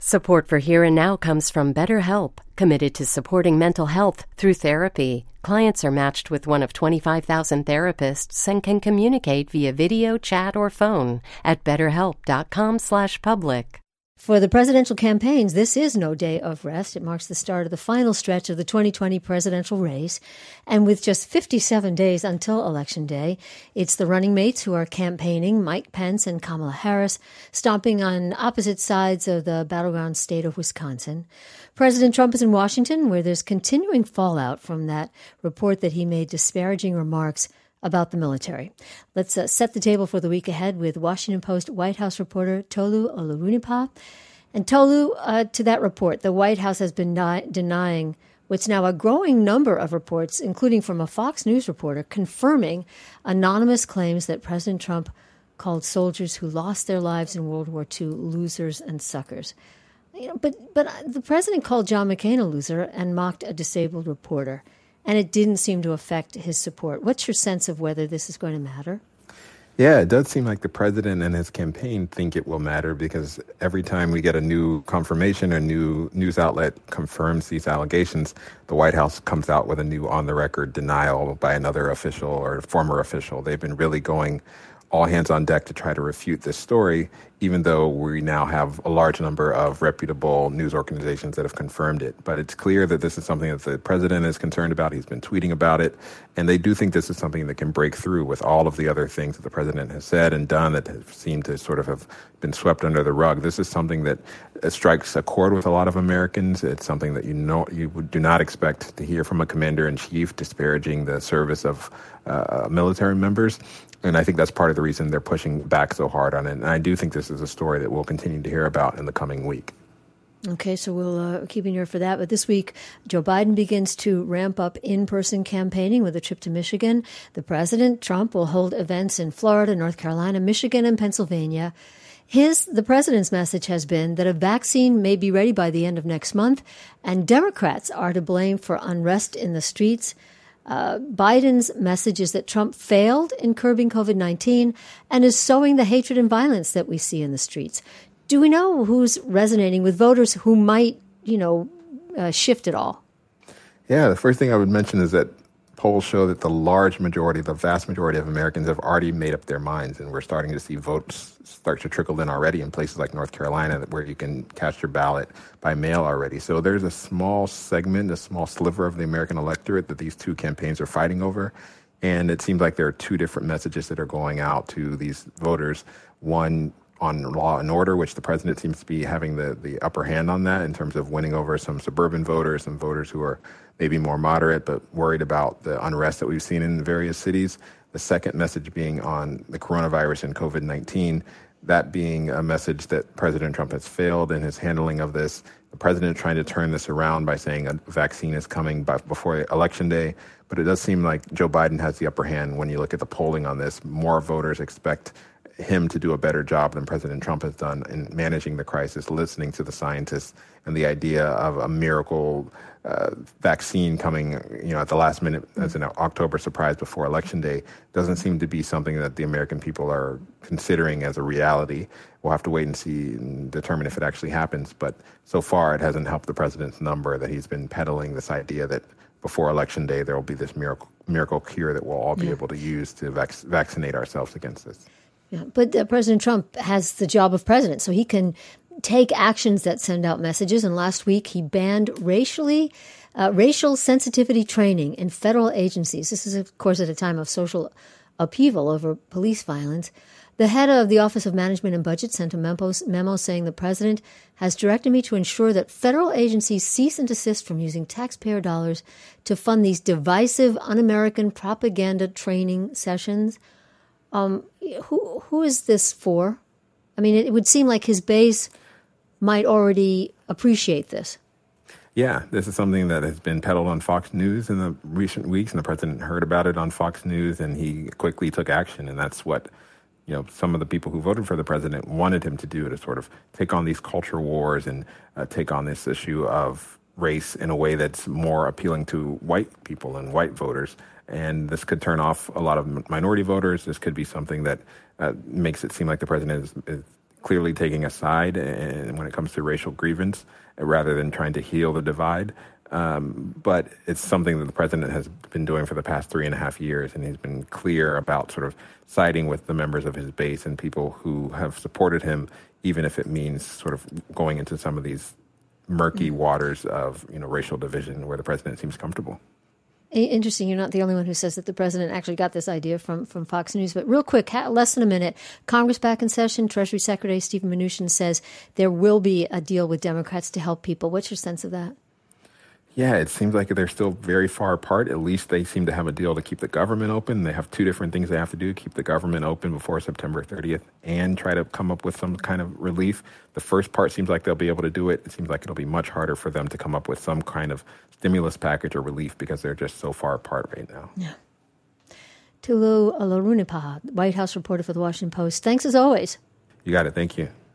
Support for Here and Now comes from BetterHelp, committed to supporting mental health through therapy. Clients are matched with one of 25,000 therapists and can communicate via video, chat, or phone at betterhelp.com/public. For the presidential campaigns, this is no day of rest. It marks the start of the final stretch of the 2020 presidential race. And with just 57 days until Election Day, it's the running mates who are campaigning, Mike Pence and Kamala Harris, stomping on opposite sides of the battleground state of Wisconsin. President Trump is in Washington, where there's continuing fallout from that report that he made disparaging remarks about the military. Let's set the table for the week ahead with Washington Post White House reporter Tolu Olorunnipa. And Tolu, to that report, the White House has been denying what's now a growing number of reports, including from a Fox News reporter, confirming anonymous claims that President Trump called soldiers who lost their lives in World War II losers and suckers. But the president called John McCain a loser and mocked a disabled reporter, and it didn't seem to affect his support. What's your sense of whether this is going to matter? Yeah, it does seem like the president and his campaign think it will matter, because every time we get a new confirmation, a new news outlet confirms these allegations, the White House comes out with a new on-the-record denial by another official or former official. They've been really going all hands on deck to try to refute this story, even though we now have a large number of reputable news organizations that have confirmed it. But it's clear that this is something that the president is concerned about. He's been tweeting about it. And they do think this is something that can break through with all of the other things that the president has said and done that have seemed to sort of have been swept under the rug. This is something that strikes a chord with a lot of Americans. It's something that you do not expect to hear from a commander-in-chief disparaging the service of military members. And I think that's part of the reason they're pushing back so hard on it. And I do think this is a story that we'll continue to hear about in the coming week. Okay, so we'll keep an ear for that. But this week, Joe Biden begins to ramp up in-person campaigning with a trip to Michigan. The president, Trump, will hold events in Florida, North Carolina, Michigan, and Pennsylvania. The president's message has been that a vaccine may be ready by the end of next month, and Democrats are to blame for unrest in the streets. Biden's message is that Trump failed in curbing COVID-19 and is sowing the hatred and violence that we see in the streets. Do we know who's resonating with voters who might, shift it all? Yeah, the first thing I would mention is that polls show that the vast majority of Americans have already made up their minds, and we're starting to see votes start to trickle in already in places like North Carolina where you can cast your ballot by mail already. So there's a small segment, a small sliver of the American electorate that these two campaigns are fighting over. And it seems like there are two different messages that are going out to these voters. One on law and order, which the president seems to be having the upper hand on that in terms of winning over some suburban voters, some voters who are maybe more moderate but worried about the unrest that we've seen in various cities. The second message being on the coronavirus and COVID-19, that being a message that President Trump has failed in his handling of this. The president trying to turn this around by saying a vaccine is coming before Election Day. But it does seem like Joe Biden has the upper hand when you look at the polling on this. More voters expect him to do a better job than President Trump has done in managing the crisis, listening to the scientists, and the idea of a miracle vaccine coming, at the last minute as an October surprise before Election Day doesn't seem to be something that the American people are considering as a reality. We'll have to wait and see and determine if it actually happens. But so far, it hasn't helped the president's number that he's been peddling this idea that before Election Day, there will be this miracle cure that we'll all be able to use to vaccinate ourselves against this. Yeah, but President Trump has the job of president, so he can take actions that send out messages. And last week, he banned racial sensitivity training in federal agencies. This is, of course, at a time of social upheaval over police violence. The head of the Office of Management and Budget sent a memo saying the president has directed me to ensure that federal agencies cease and desist from using taxpayer dollars to fund these divisive, un-American propaganda training sessions. Who is this for? I mean, it would seem like his base might already appreciate this. Yeah, this is something that has been peddled on Fox News in the recent weeks, and the president heard about it on Fox News, and he quickly took action. And that's what, some of the people who voted for the president wanted him to do, to sort of take on these culture wars and take on this issue of race in a way that's more appealing to white people and white voters. And this could turn off a lot of minority voters. This could be something that makes it seem like the president is clearly taking a side and when it comes to racial grievance rather than trying to heal the divide. But it's something that the president has been doing for the past 3.5 years, and he's been clear about sort of siding with the members of his base and people who have supported him, even if it means sort of going into some of these murky waters of racial division where the president seems comfortable. Interesting. You're not the only one who says that the president actually got this idea from Fox News. But real quick, less than a minute, Congress back in session. Treasury Secretary Stephen Mnuchin says there will be a deal with Democrats to help people. What's your sense of that? Yeah, it seems like they're still very far apart. At least they seem to have a deal to keep the government open. They have two different things they have to do: keep the government open before September 30th and try to come up with some kind of relief. The first part seems like they'll be able to do it. It seems like it'll be much harder for them to come up with some kind of stimulus package or relief because they're just so far apart right now. Yeah. Tulu Olorunnipa, White House reporter for The Washington Post. Thanks as always. You got it. Thank you.